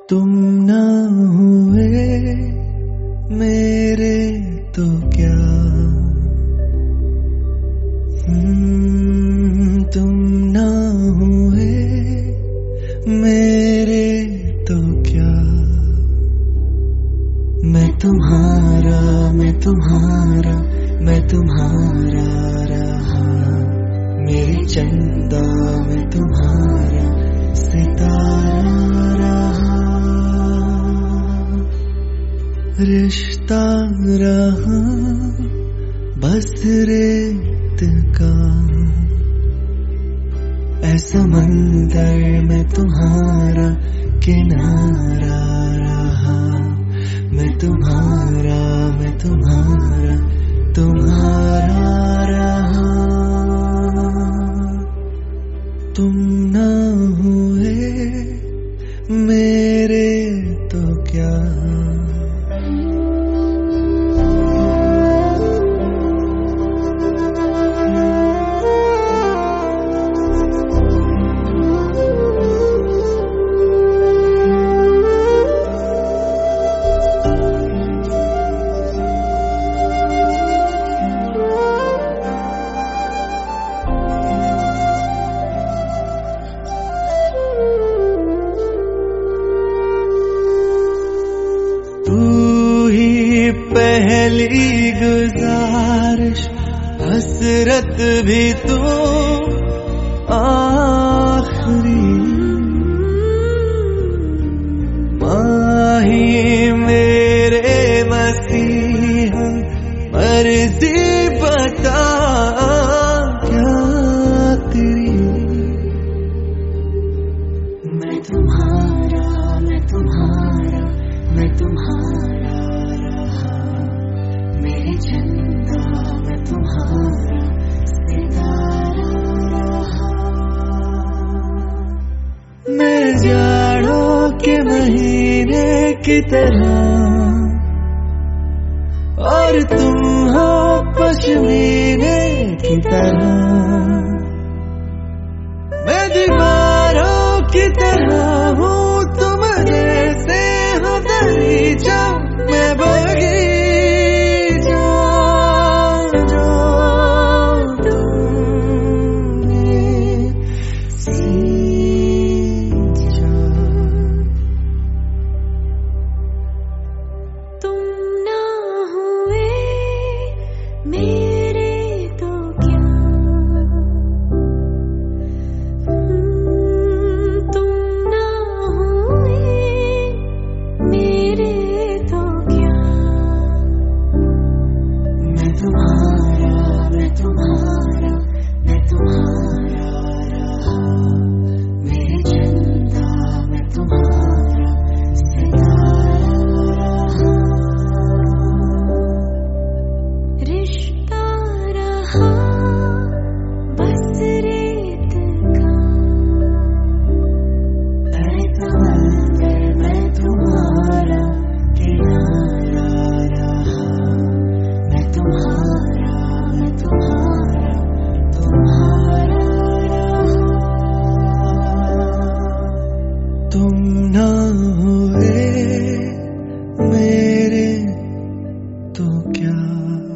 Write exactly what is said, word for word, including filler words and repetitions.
तुम ना हुए मेरे तो क्या, हम्म, तुम ना हुए मेरे तो क्या। मैं तुम्हारा मैं तुम्हारा मैं तुम्हारा रहा, मेरी चंदा मैं तुम्हारा सितारा रहा। रिश्ता रहा बस रेत का, ऐसा मंदिर में तुम्हारा किनारा रहा। मैं तुम्हारा मैं तुम्हारा तुम्हारा रहा। तुम ना हुए मेरे तो क्या। पहली गुजारिश हसरत भी तू आखिरी, माही मेरे मसीहा मर्जी बता क्या तेरी। मैं तुम्हारा मैं तुम्हारा मैं तुम्हारा चंदा मैं तुम्हारा सितारा रहा। मैं जाड़ों के महीने की तरह और तुम हो पश्मीने की तरह। मैं दीवारों की तरह हूँ तुम जैसे हो दरीचा, मैं बगी मेरे तो क्या।